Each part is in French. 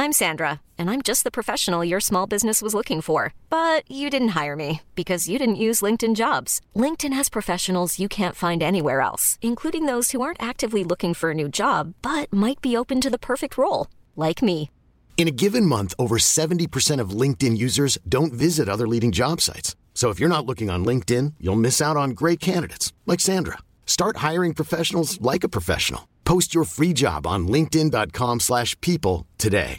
I'm Sandra, and I'm just the professional your small business was looking for. But you didn't hire me because you didn't use LinkedIn Jobs. LinkedIn has professionals you can't find anywhere else, including those who aren't actively looking for a new job, but might be open to the perfect role, like me. In a given month, over 70% of LinkedIn users don't visit other leading job sites. So if you're not looking on LinkedIn, you'll miss out on great candidates like Sandra. Start hiring professionals like a professional. Post your free job on linkedin.com/people today.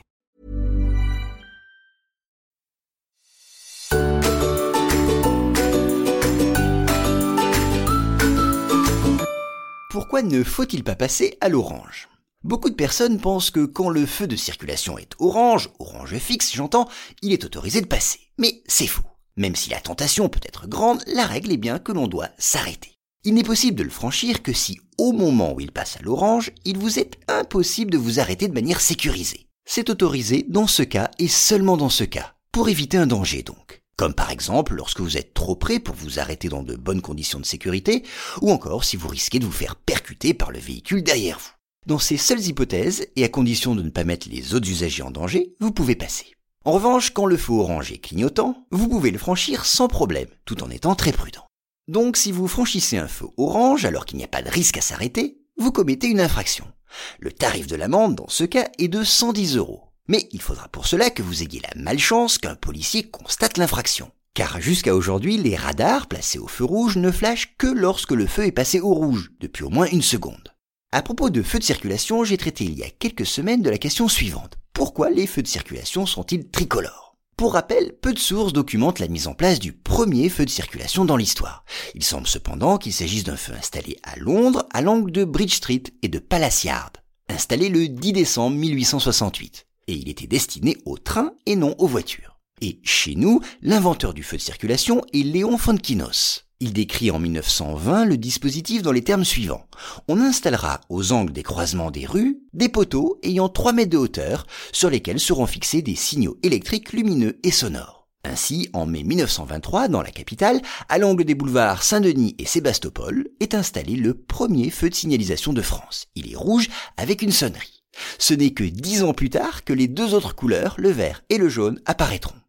Pourquoi ne faut-il pas passer à l'orange ? Beaucoup de personnes pensent que quand le feu de circulation est orange fixe j'entends, il est autorisé de passer. Mais c'est faux. Même si la tentation peut être grande, la règle est bien que l'on doit s'arrêter. Il n'est possible de le franchir que si, au moment où il passe à l'orange, il vous est impossible de vous arrêter de manière sécurisée. C'est autorisé dans ce cas et seulement dans ce cas, pour éviter un danger donc. Comme par exemple lorsque vous êtes trop près pour vous arrêter dans de bonnes conditions de sécurité, ou encore si vous risquez de vous faire percuter par le véhicule derrière vous. Dans ces seules hypothèses, et à condition de ne pas mettre les autres usagers en danger, vous pouvez passer. En revanche, quand le feu orange est clignotant, vous pouvez le franchir sans problème, tout en étant très prudent. Donc si vous franchissez un feu orange alors qu'il n'y a pas de risque à s'arrêter, vous commettez une infraction. Le tarif de l'amende dans ce cas est de 110 €. Mais il faudra pour cela que vous ayez la malchance qu'un policier constate l'infraction. Car jusqu'à aujourd'hui, les radars placés au feu rouge ne flashent que lorsque le feu est passé au rouge, depuis au moins 1 seconde. À propos de feux de circulation, j'ai traité il y a quelques semaines de la question suivante. Pourquoi les feux de circulation sont-ils tricolores ? Pour rappel, peu de sources documentent la mise en place du premier feu de circulation dans l'histoire. Il semble cependant qu'il s'agisse d'un feu installé à Londres, à l'angle de Bridge Street et de Palace Yard, installé le 10 décembre 1868. Et il était destiné aux trains et non aux voitures. Et chez nous, l'inventeur du feu de circulation est Léon Fonkinos. Il décrit en 1920 le dispositif dans les termes suivants. On installera aux angles des croisements des rues des poteaux ayant 3 mètres de hauteur sur lesquels seront fixés des signaux électriques lumineux et sonores. Ainsi, en mai 1923, dans la capitale, à l'angle des boulevards Saint-Denis et Sébastopol, est installé le premier feu de signalisation de France. Il est rouge avec une sonnerie. Ce n'est que 10 ans plus tard que les 2 autres couleurs, le vert et le jaune, apparaîtront.